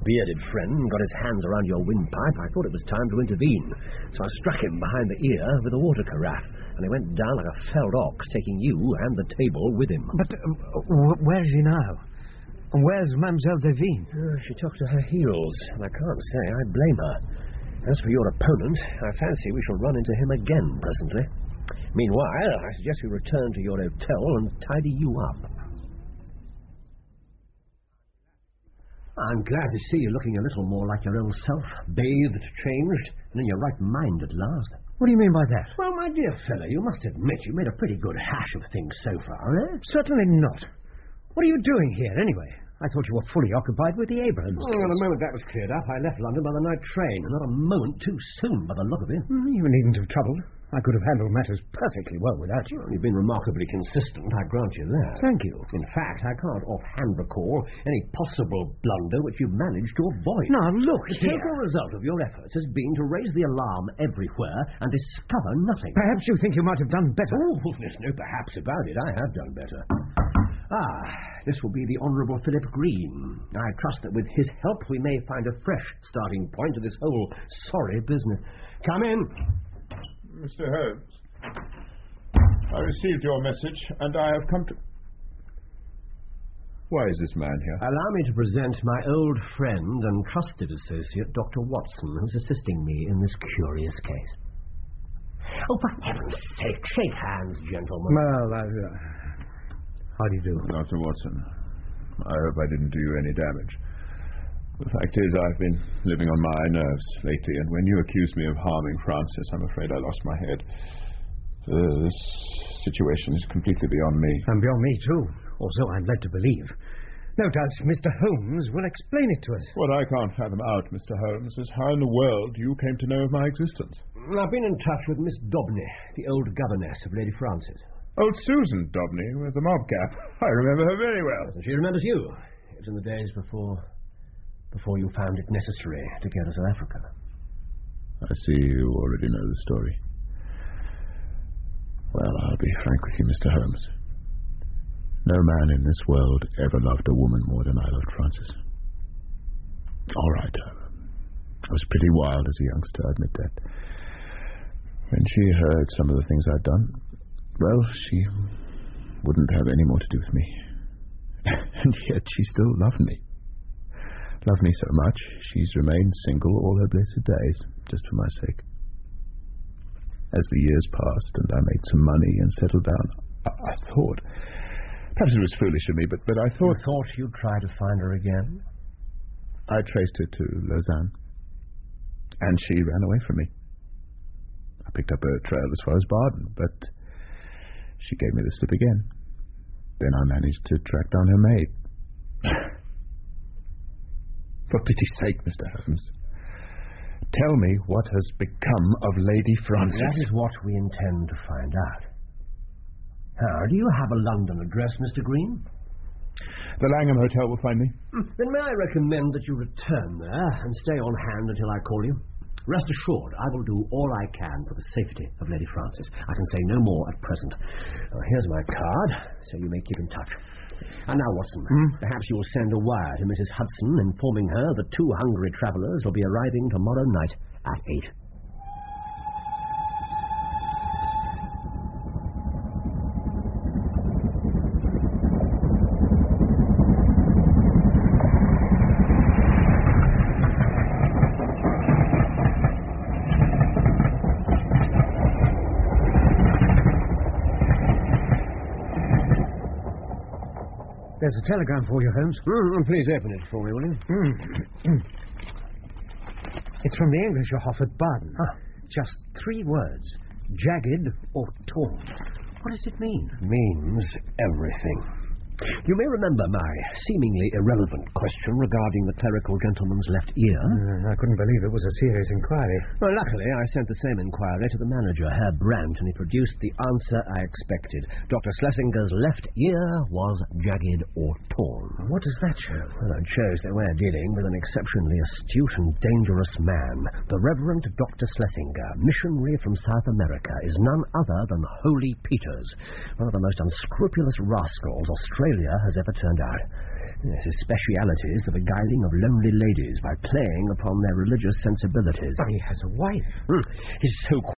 bearded friend got his hands around your windpipe, I thought it was time to intervene. So I struck him behind the ear with a water carafe, and he went down like a felled ox, taking you and the table with him. But where is he now? And where's Mademoiselle Devine? She took to her heels, and I can't say I blame her. As for your opponent, I fancy we shall run into him again presently. Meanwhile, I suggest we return to your hotel and tidy you up. I'm glad to see you looking a little more like your old self, bathed, changed, and in your right mind at last. What do you mean by that? Well, my dear fellow, you must admit you made a pretty good hash of things so far, eh? Certainly not. What are you doing here, anyway? I thought you were fully occupied with the Abrahams. Well, the moment that was cleared up, I left London by the night train, and not a moment too soon by the look of it. You needn't have troubled. I could have handled matters perfectly well without you. Well, you've been remarkably consistent, I grant you that. Thank you. In fact, I can't offhand recall any possible blunder which you've managed to avoid. Now, look The here. total result of your efforts has been to raise the alarm everywhere and discover nothing. Perhaps you think you might have done better. Oh, there's no perhaps about it. I have done better. This will be the Honourable Philip Green. I trust that with his help we may find a fresh starting point to this whole sorry business. Come in. Mr. Holmes, I received your message, and I have come to... Why is this man here? Allow me to present my old friend and trusted associate, Dr. Watson, who's assisting me in this curious case. Oh, for heaven's sake, shake hands, gentlemen. Well, how do you do? Dr. Watson, I hope I didn't do you any damage. The fact is, I've been living on my nerves lately, and when you accused me of harming Francis, I'm afraid I lost my head. This situation is completely beyond me. And beyond me, too. Or so I'm led to believe. No doubt Mr. Holmes will explain it to us. What I can't fathom out, Mr. Holmes, is how in the world you came to know of my existence. I've been in touch with Miss Daubney, the old governess of Lady Francis. Old Susan Daubney with the mob cap. I remember her very well. And she remembers you. It was in the days before you found it necessary to go to South Africa. I see you already know the story. Well, I'll be frank with you, Mr. Holmes. No man in this world ever loved a woman more than I loved Francis. All right. I was pretty wild as a youngster, I admit that. When she heard some of the things I'd done, well, she wouldn't have any more to do with me. And yet she still loved me. Loved me so much, she's remained single all her blessed days, just for my sake. As the years passed and I made some money and settled down, I thought... Perhaps it was foolish of me, but I thought... You thought you'd try to find her again? I traced her to Lausanne, and she ran away from me. I picked up her trail as far as Baden, but she gave me the slip again. Then I managed to track down her maid. For pity's sake, Mr. Holmes, tell me what has become of Lady Francis. That is what we intend to find out. Do you have a London address, Mr. Green? The Langham Hotel will find me. Then may I recommend that you return there and stay on hand until I call you? Rest assured, I will do all I can for the safety of Lady Francis. I can say no more at present. Here's my card, so you may keep in touch. And now, Watson, perhaps you will send a wire to Mrs. Hudson informing her that 2 hungry travellers will be arriving tomorrow night at 8. There's a telegram for you, Holmes. Please open it for me, will you? It's from the Englishhof at Baden. Just 3 words. Jagged or torn. What does it mean? It means everything. You may remember my seemingly irrelevant question regarding the clerical gentleman's left ear. I couldn't believe it was a serious inquiry. Well, luckily, I sent the same inquiry to the manager, Herr Brandt, and he produced the answer I expected. Dr. Schlesinger's left ear was jagged or torn. What does that show? Well, it shows that we're dealing with an exceptionally astute and dangerous man. The Reverend Dr. Schlesinger, missionary from South America, is none other than Holy Peters, one of the most unscrupulous rascals Australia has ever turned out. Yes, his speciality is the beguiling of lonely ladies by playing upon their religious sensibilities. But he has a wife. His so